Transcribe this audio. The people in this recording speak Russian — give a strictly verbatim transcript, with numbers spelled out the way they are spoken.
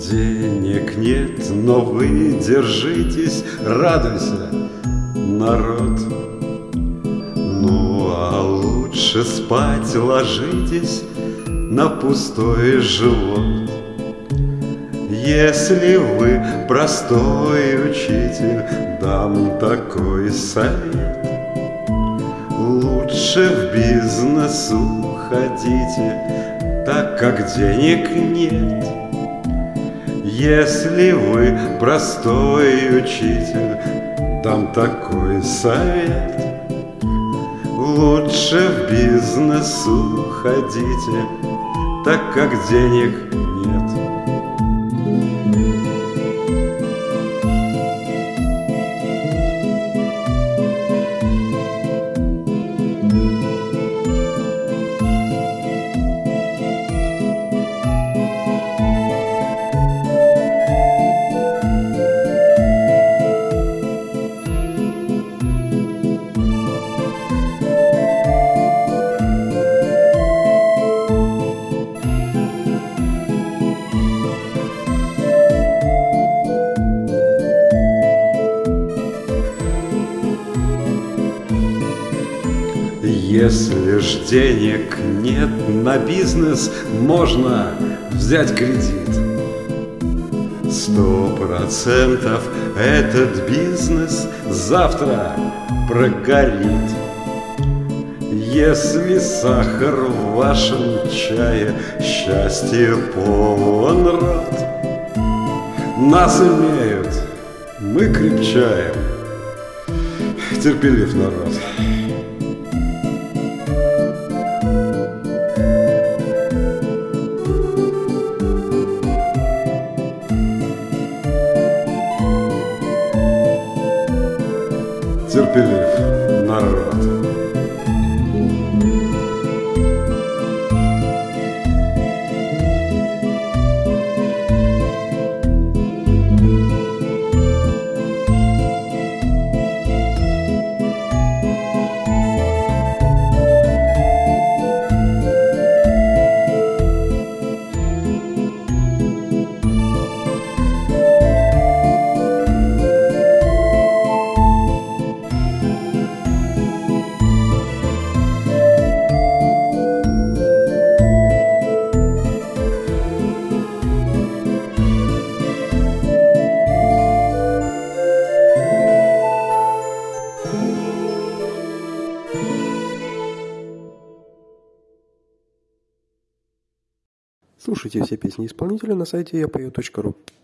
Денег нет, но вы держитесь, радуйся, народ. Ну, а лучше спать ложитесь на пустой живот. Если вы простой учитель, дам такой совет: лучше в бизнес уходите, так как денег нет. Если вы простой учитель, дам такой совет: лучше в бизнес уходите, так как денег нет. Если ж денег нет на бизнес, можно взять кредит. Сто процентов этот бизнес завтра прогорит. Если сахар в вашем чае, счастье полон рот. Нас имеют, мы крепчаем, терпелив народ. Терпелив народ. Слушайте все песни исполнителя на сайте я пою точка ру.